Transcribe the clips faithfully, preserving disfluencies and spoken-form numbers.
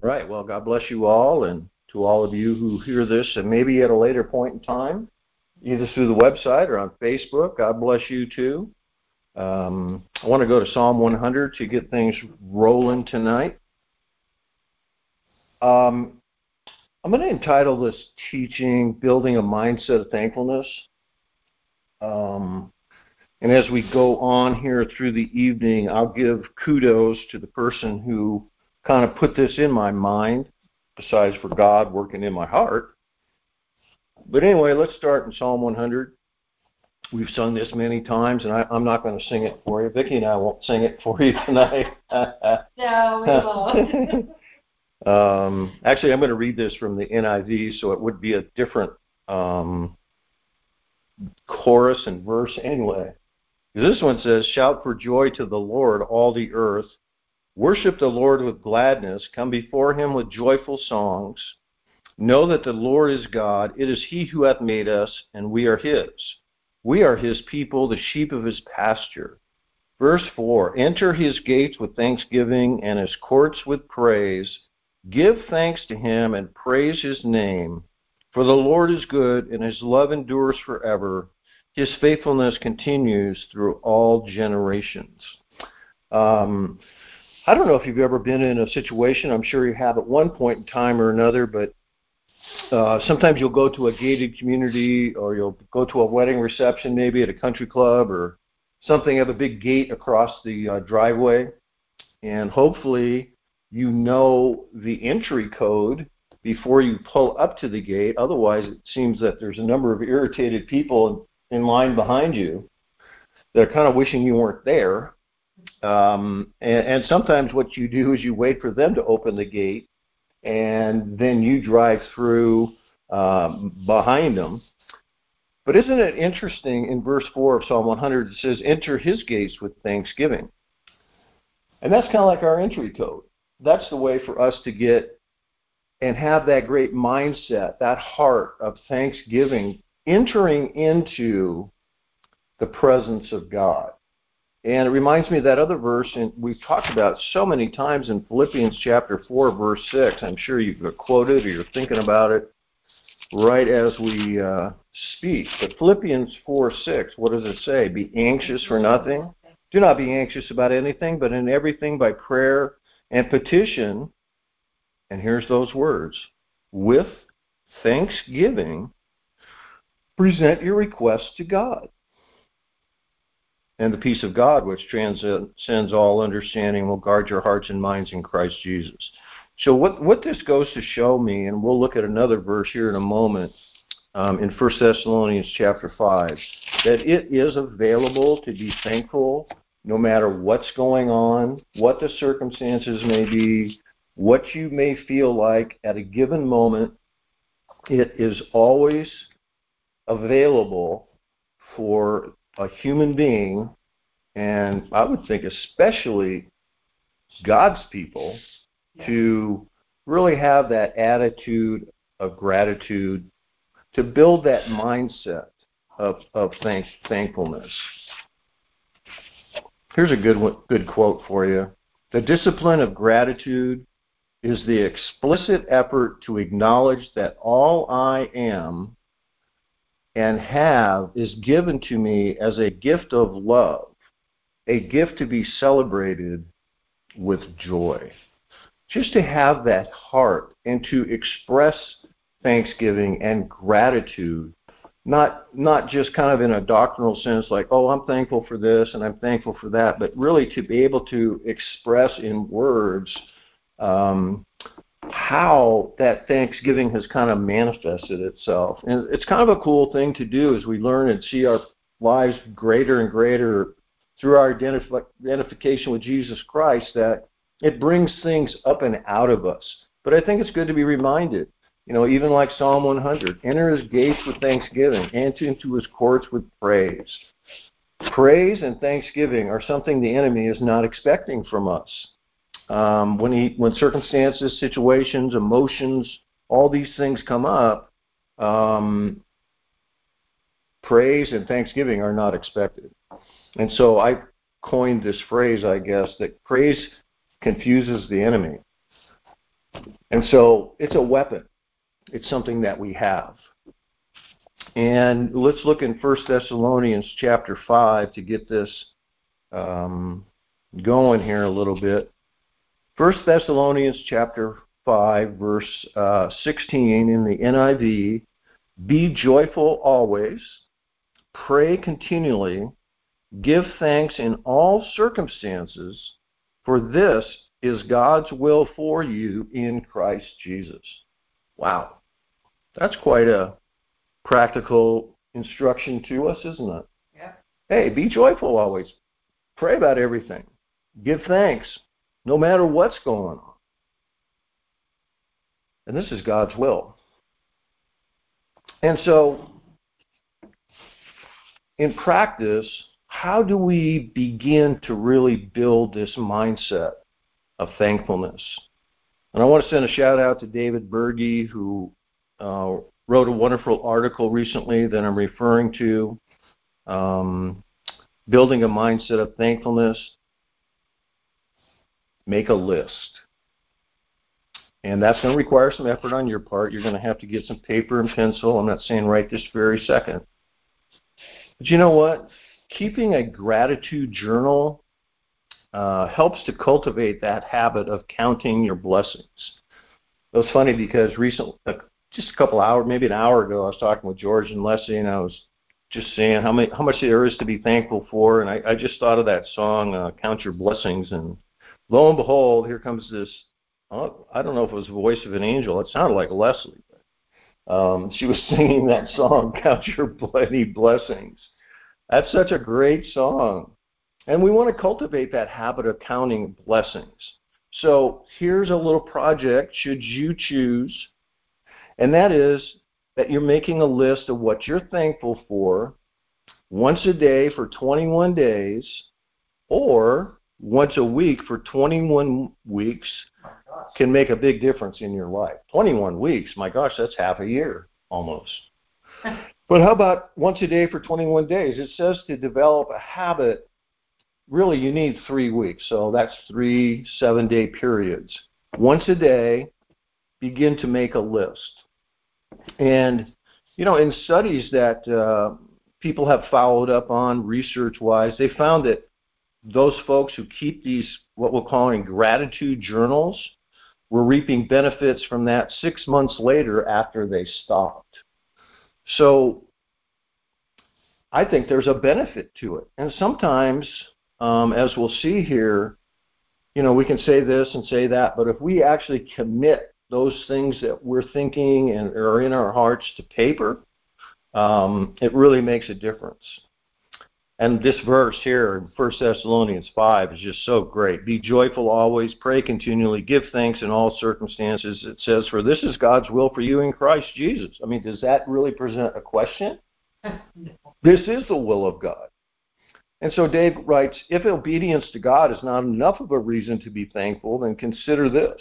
Right. Well, God bless you all, and to all of you who hear this, and maybe at a later point in time, either through the website or on Facebook, God bless you too. Um, I want to go to Psalm one hundred to get things rolling tonight. Um, I'm going to entitle this teaching, Building a Mindset of Thankfulness. Um, and as we go on here through the evening, I'll give kudos to the person who kind of put this in my mind, besides for God working in my heart. But anyway, let's start in Psalm one hundred. We've sung this many times, and I, I'm not going to sing it for you. Vicki and I won't sing it for you tonight. No, we won't. um, actually, I'm going to read this from the N I V, so it would be a different um, chorus and verse anyway. This one says, "Shout for joy to the Lord, all the earth. Worship the Lord with gladness. Come before him with joyful songs. Know that the Lord is God. It is he who hath made us, and we are his. We are his people, the sheep of his pasture." Verse four, "Enter his gates with thanksgiving and his courts with praise. Give thanks to him and praise his name. For the Lord is good, and his love endures forever. His faithfulness continues through all generations." Um, I don't know if you've ever been in a situation, I'm sure you have at one point in time or another, but uh, sometimes you'll go to a gated community, or you'll go to a wedding reception maybe at a country club or something, have a big gate across the uh, driveway, and hopefully you know the entry code before you pull up to the gate. Otherwise, it seems that there's a number of irritated people in line behind you that are kind of wishing you weren't there. Um, and, and sometimes what you do is you wait for them to open the gate, and then you drive through um, behind them. But isn't it interesting, in verse four of Psalm one hundred, it says, "Enter his gates with thanksgiving." And that's kind of like our entry code. That's the way for us to get and have that great mindset, that heart of thanksgiving, entering into the presence of God. And it reminds me of that other verse, and we've talked about so many times in Philippians chapter four, verse six. I'm sure you've quoted or you're thinking about it right as we uh, speak. But Philippians four six, what does it say? "Be anxious for nothing. Do not be anxious about anything, but in everything by prayer and petition," and here's those words, "with thanksgiving, present your requests to God. And the peace of God, which transcends all understanding, will guard your hearts and minds in Christ Jesus." So what, what this goes to show me, and we'll look at another verse here in a moment, um, in First Thessalonians chapter five, that it is available to be thankful no matter what's going on, what the circumstances may be, what you may feel like at a given moment. It is always available for a human being, and I would think especially God's people, to really have that attitude of gratitude, to build that mindset of, of thank, thankfulness. Here's a good one, good quote for you. "The discipline of gratitude is the explicit effort to acknowledge that all I am and have is given to me as a gift of love, a gift to be celebrated with joy." Just to have that heart and to express thanksgiving and gratitude, not not just kind of in a doctrinal sense like, oh, I'm thankful for this and I'm thankful for that, but really to be able to express in words um, how that thanksgiving has kind of manifested itself. And it's kind of a cool thing to do as we learn and see our lives greater and greater through our identif- identification with Jesus Christ, that it brings things up and out of us. But I think it's good to be reminded, you know, even like Psalm one hundred, "Enter his gates with thanksgiving, enter into his courts with praise." Praise and thanksgiving are something the enemy is not expecting from us. Um, when he, when circumstances, situations, emotions, all these things come up, um, praise and thanksgiving are not expected. And so I coined this phrase, I guess, that praise confuses the enemy. And so it's a weapon. It's something that we have. And let's look in First Thessalonians chapter five to get this um, going here a little bit. First Thessalonians chapter five, verse uh, sixteen in the N I V, be joyful always, pray continually, give thanks in all circumstances, for this is God's will for you in Christ Jesus. Wow. That's quite a practical instruction to us, isn't it? Yeah. Hey, be joyful always. Pray about everything. Give thanks, no matter what's going on. And this is God's will. And so, in practice, how do we begin to really build this mindset of thankfulness? And I want to send a shout out to David Berge, who uh, wrote a wonderful article recently that I'm referring to, um, Building a Mindset of Thankfulness. Make a list. And that's going to require some effort on your part. You're going to have to get some paper and pencil. I'm not saying right this very second. But you know what? Keeping a gratitude journal uh, helps to cultivate that habit of counting your blessings. It was funny because recently, just a couple hours, maybe an hour ago, I was talking with George and Leslie, and I was just saying how many, how much there is to be thankful for. And I, I just thought of that song, uh, Count Your Blessings. And lo and behold, here comes this, oh, I don't know if it was the voice of an angel. It sounded like Leslie. Um, she was singing that song, Count Your Many Blessings. That's such a great song. And we want to cultivate that habit of counting blessings. So here's a little project, should you choose, and that is that you're making a list of what you're thankful for once a day for twenty-one days, or once a week for twenty-one weeks can make a big difference in your life. twenty-one weeks, my gosh, that's half a year almost. But how about once a day for twenty-one days? It says to develop a habit, really you need three weeks. So that's three seven-day periods. Once a day, begin to make a list. And, you know, in studies that uh, people have followed up on research-wise, they found that those folks who keep these, what we're calling gratitude journals, were reaping benefits from that six months later after they stopped. So I think there's a benefit to it. And sometimes, um, as we'll see here, you know, we can say this and say that, but if we actually commit those things that we're thinking and are in our hearts to paper, um, it really makes a difference. And this verse here in First Thessalonians five is just so great. Be joyful always, pray continually, give thanks in all circumstances. It says, for this is God's will for you in Christ Jesus. I mean, does that really present a question? No. This is the will of God. And so Dave writes, if obedience to God is not enough of a reason to be thankful, then consider this.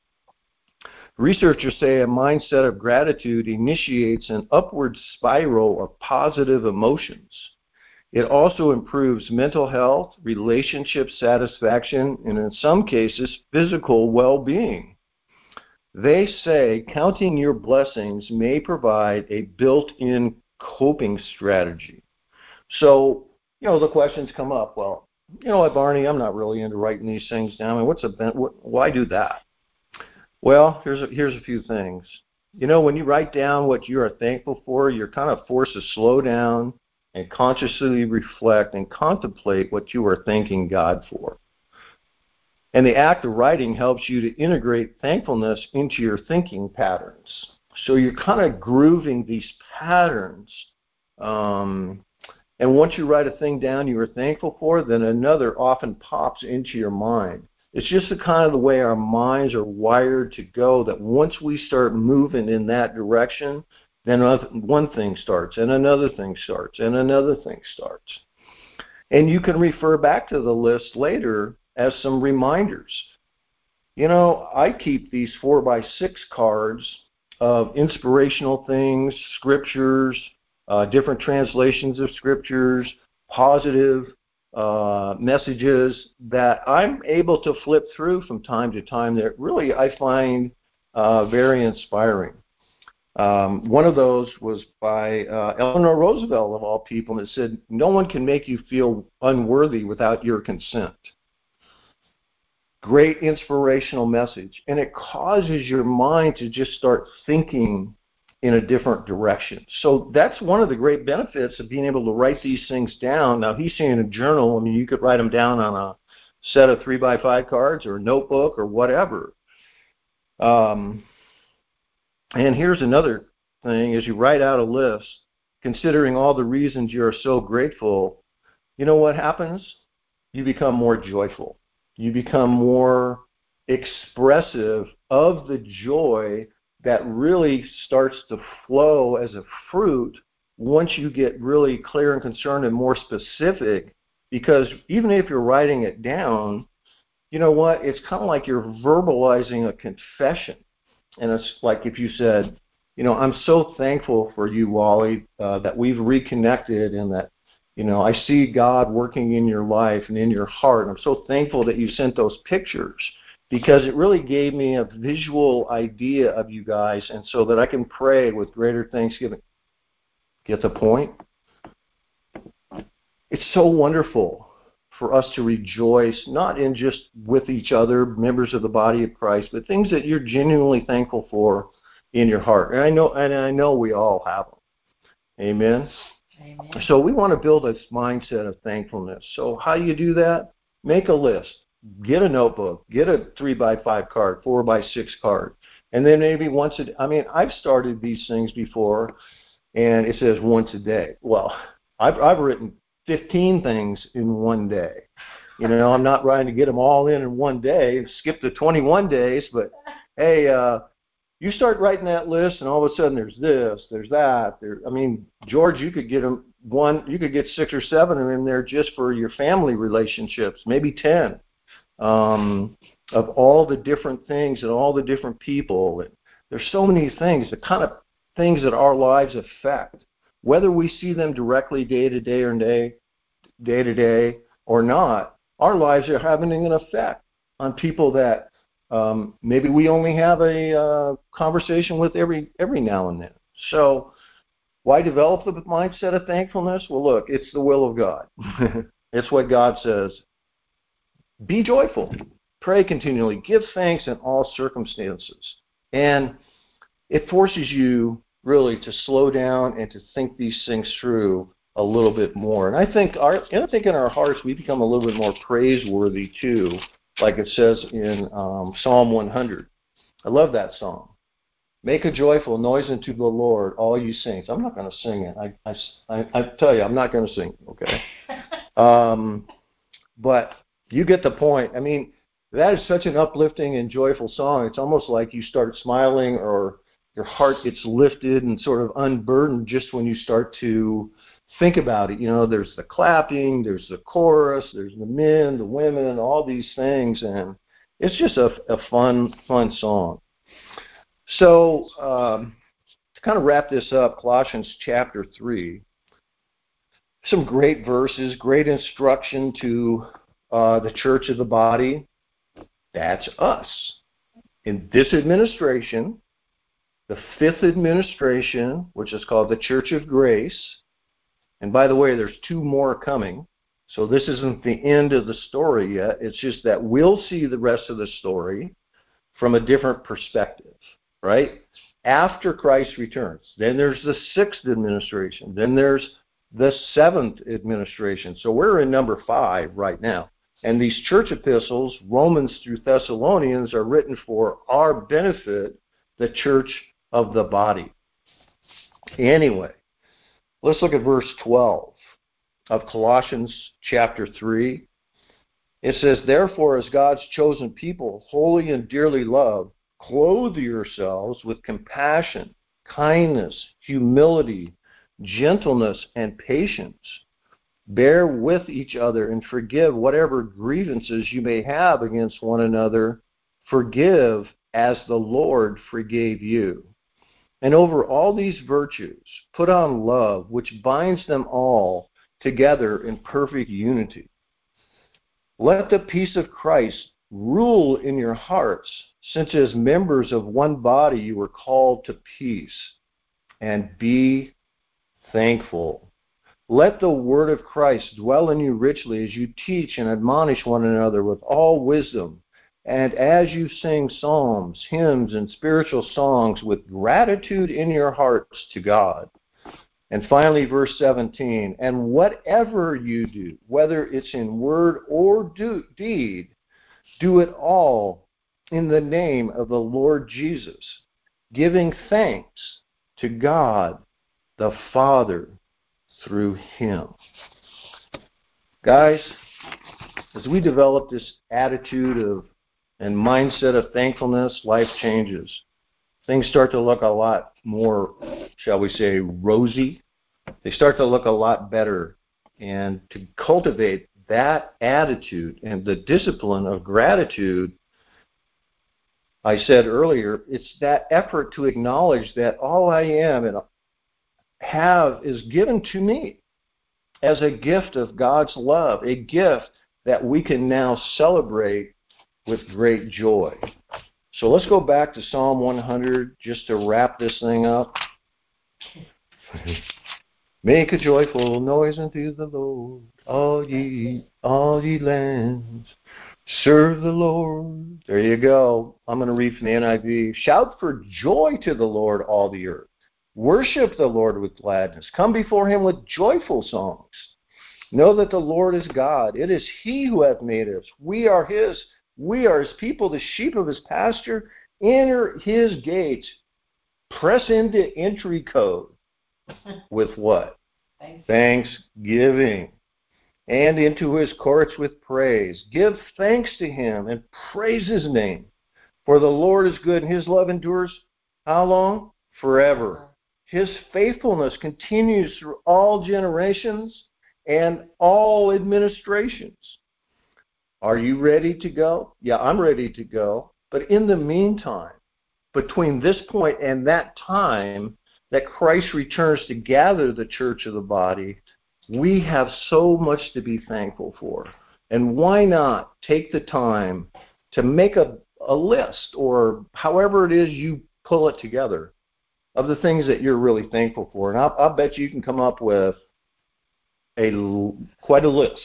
Researchers say a mindset of gratitude initiates an upward spiral of positive emotions. It also improves mental health, relationship satisfaction, and in some cases, physical well-being. They say counting your blessings may provide a built-in coping strategy. So, you know, the questions come up, well, you know what, Barney, I'm not really into writing these things down. I mean, what's a, what, why do that? Well, here's a, here's a few things. You know, when you write down what you are thankful for, you're kind of forced to slow down and consciously reflect and contemplate what you are thanking God for. And the act of writing helps you to integrate thankfulness into your thinking patterns. So you're kind of grooving these patterns. Um, and once you write a thing down you are thankful for, then another often pops into your mind. It's just the kind of the way our minds are wired to go, that once we start moving in that direction, then one thing starts, and another thing starts, and another thing starts. And you can refer back to the list later as some reminders. You know, I keep these four by six cards of inspirational things, scriptures, uh, different translations of scriptures, positive uh, messages that I'm able to flip through from time to time that really I find uh, very inspiring. Um, one of those was by uh, Eleanor Roosevelt, of all people, and it said, "No one can make you feel unworthy without your consent." Great inspirational message. And it causes your mind to just start thinking in a different direction. So that's one of the great benefits of being able to write these things down. Now, he's saying a journal. I mean, you could write them down on a set of three by five cards or a notebook or whatever. Um, and here's another thing. As you write out a list, considering all the reasons you're so grateful, you know what happens? You become more joyful. You become more expressive of the joy that really starts to flow as a fruit once you get really clear and concerned and more specific. Because even if you're writing it down, you know what? It's kind of like you're verbalizing a confession. And it's like if you said, you know, I'm so thankful for you, Wally, uh, that we've reconnected and that, you know, I see God working in your life and in your heart. I'm so thankful that you sent those pictures because it really gave me a visual idea of you guys and so that I can pray with greater thanksgiving. Get the point? It's so wonderful for us to rejoice, not in just with each other, members of the body of Christ, but things that you're genuinely thankful for in your heart. And I know, and I know we all have them. Amen? Amen. So we want to build this mindset of thankfulness. So how do you do that? Make a list. Get a notebook. Get a three by five card, four by six card. And then maybe once a day. I mean, I've started these things before, and it says once a day. Well, I've, I've written fifteen things in one day. You know, I'm not trying to get them all in in one day. Skip the twenty-one days, but hey, uh, you start writing that list, and all of a sudden there's this, there's that. There, I mean, George, you could get them one, you could get six or seven of them in there just for your family relationships, maybe ten, um, of all the different things and all the different people. And there's so many things, the kind of things that our lives affect, whether we see them directly day to day or day, day to day or not. Our lives are having an effect on people that Um, maybe we only have a uh, conversation with every every now and then. So why develop the mindset of thankfulness? Well, look, it's the will of God. It's what God says. Be joyful. Pray continually. Give thanks in all circumstances. And it forces you really to slow down and to think these things through a little bit more. And I think our, I think in our hearts we become a little bit more praiseworthy too, like it says in um, Psalm one hundred. I love that song. Make a joyful noise unto the Lord, all you saints. I'm not going to sing it. I, I, I tell you, I'm not going to sing it, okay? um, but you get the point. I mean, that is such an uplifting and joyful song. It's almost like you start smiling or your heart gets lifted and sort of unburdened just when you start to think about it. You know, there's the clapping, there's the chorus, there's the men, the women, all these things, and it's just a, a fun, fun song. So um, to kind of wrap this up, Colossians chapter three, some great verses, great instruction to uh, the church of the body. That's us. In this administration, the fifth administration, which is called the Church of Grace, and by the way, there's two more coming, so this isn't the end of the story yet. It's just that we'll see the rest of the story from a different perspective, right? After Christ returns. Then there's the sixth administration. Then there's the seventh administration. So we're in number five right now. And these church epistles, Romans through Thessalonians, are written for our benefit, the church of the body. Anyway, let's look at verse twelve of Colossians chapter three. It says, therefore, as God's chosen people, holy and dearly loved, clothe yourselves with compassion, kindness, humility, gentleness, and patience. Bear with each other and forgive whatever grievances you may have against one another. Forgive as the Lord forgave you. And over all these virtues, put on love, which binds them all together in perfect unity. Let the peace of Christ rule in your hearts, since as members of one body you were called to peace, and be thankful. Let the word of Christ dwell in you richly as you teach and admonish one another with all wisdom, and as you sing psalms, hymns, and spiritual songs with gratitude in your hearts to God. And finally, verse seventeen, and whatever you do, whether it's in word or do, deed, do it all in the name of the Lord Jesus, giving thanks to God the Father through him. Guys, as we develop this attitude of and mindset of thankfulness, life changes. Things start to look a lot more, shall we say, rosy. They start to look a lot better. And to cultivate that attitude and the discipline of gratitude, I said earlier, it's that effort to acknowledge that all I am and have is given to me as a gift of God's love, a gift that we can now celebrate with great joy. So let's go back to Psalm one hundred just to wrap this thing up. Make a joyful noise unto the Lord, all ye, all ye lands. Serve the Lord. There you go. I'm going to read from the N I V. Shout for joy to the Lord, all the earth. Worship the Lord with gladness. Come before him with joyful songs. Know that the Lord is God. It is he who hath made us. We are his. We are his people, the sheep of his pasture. Enter his gates. Press into entry code. With what? Thanksgiving. Thanksgiving. And into his courts with praise. Give thanks to him and praise his name. For the Lord is good and his love endures how long? Forever. His faithfulness continues through all generations and all administrations. Are you ready to go? Yeah, I'm ready to go. But in the meantime, between this point and that time that Christ returns to gather the church of the body, we have so much to be thankful for. And why not take the time to make a, a list, or however it is you pull it together, of the things that you're really thankful for. And I'll, I'll bet you can come up with a quite a list.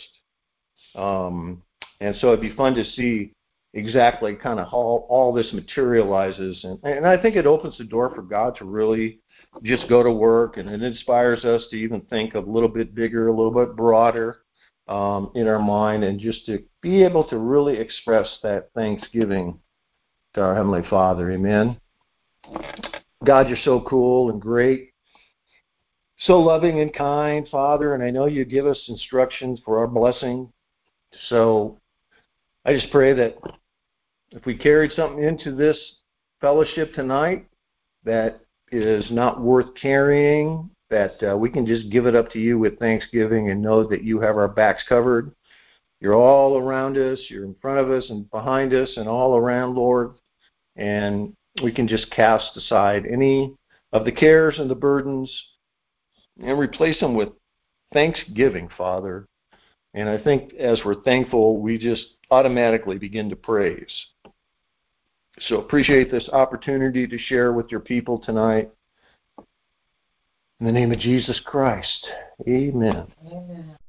Um, and so it'd be fun to see exactly kind of how all this materializes. And, and I think it opens the door for God to really just go to work, and it inspires us to even think a little bit bigger, a little bit broader um, in our mind, and just to be able to really express that thanksgiving to our Heavenly Father. Amen. God, you're so cool and great, so loving and kind, Father, and I know you give us instructions for our blessing. So I just pray that if we carried something into this fellowship tonight that is not worth carrying, that uh, we can just give it up to you with thanksgiving and know that you have our backs covered. You're all around us, you're in front of us and behind us and all around, Lord, and we can just cast aside any of the cares and the burdens and replace them with thanksgiving, Father. And I think as we're thankful, we just automatically begin to praise. So appreciate this opportunity to share with your people tonight. In the name of Jesus Christ, amen. Amen.